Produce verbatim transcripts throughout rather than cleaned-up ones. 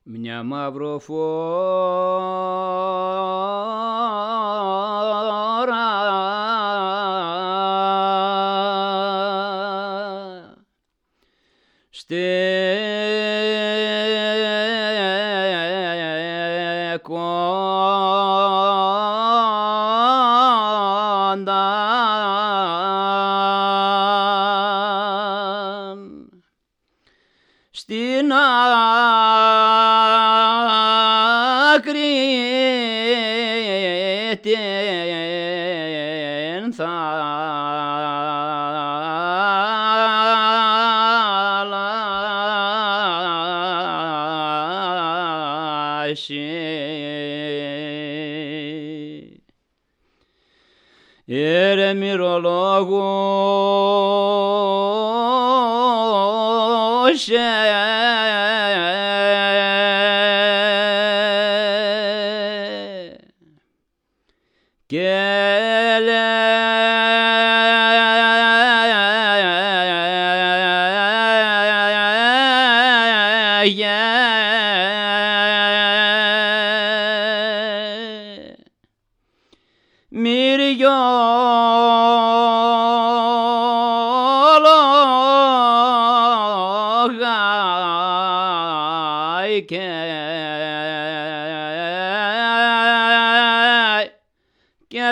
μια μαυροφόρα στε κοντά στην άκρη την θάλασση ερεμυρολόγουσε και λέγε μυριόλογα και και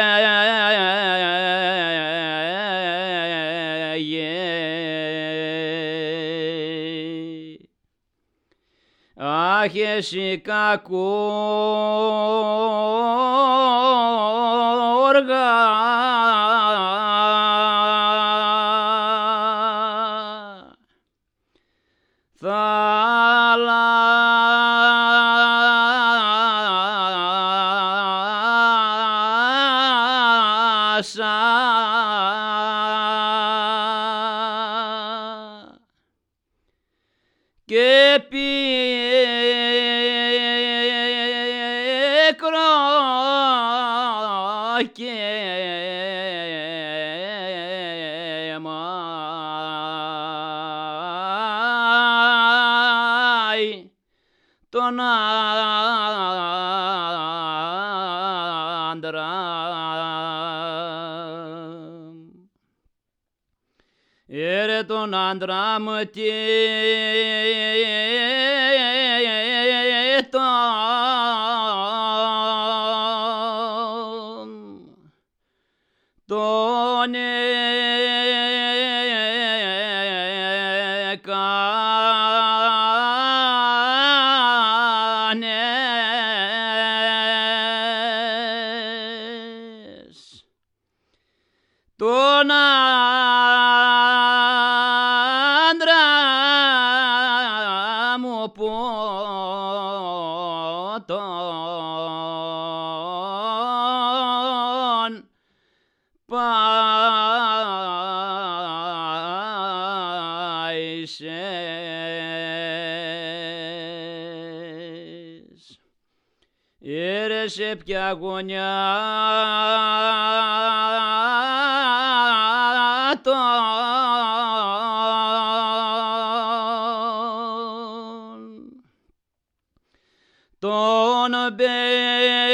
λέγε αχ εσύ κακούργα θάλασσα και πίκρο και μάι τον άντρα έρε τον άντρα μου τι τον έκανες τον άντρα μου που τον πάησες έρε σε ποια γωνιά τον τον